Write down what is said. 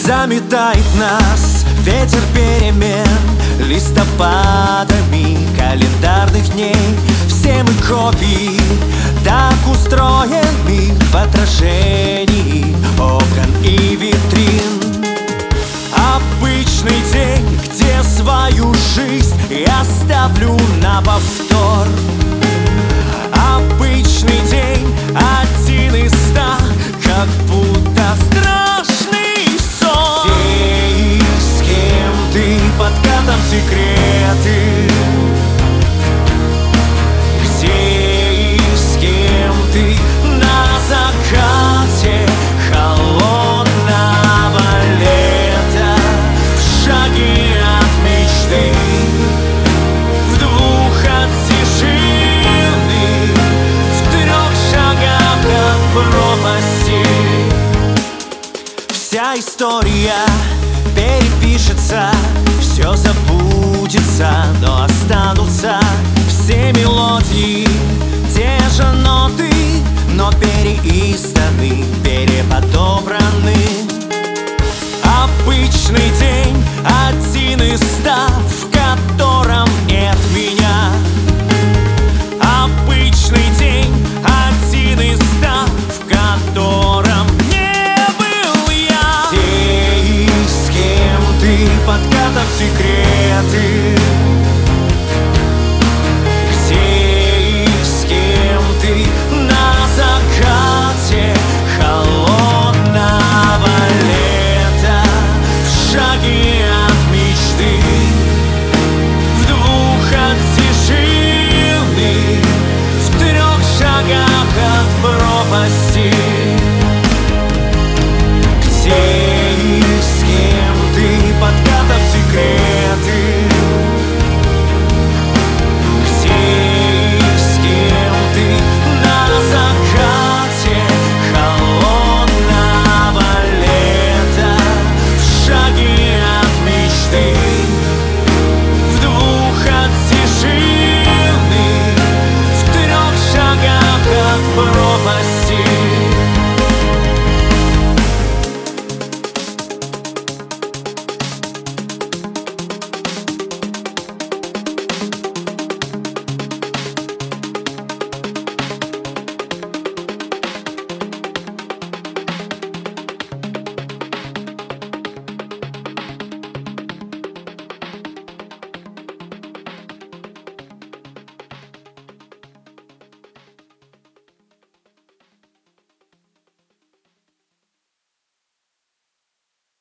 Заметает нас ветер перемен листопадами календарных дней. Все мы копии, так устроены в отражении окон и витрин. Обычный день, где свою жизнь я ставлю на повтор. Обычный день, один из ста, как будто страшный сон. Где и с кем ты, под катом секреты? Где и с кем ты на закате холодного лета? В шаге от мечты, в двух от тишины, в трех шагах от пропасти. Вся история перепишется, все забудется, но останутся все мелодии, те же ноты, но переизданы, переподобраны.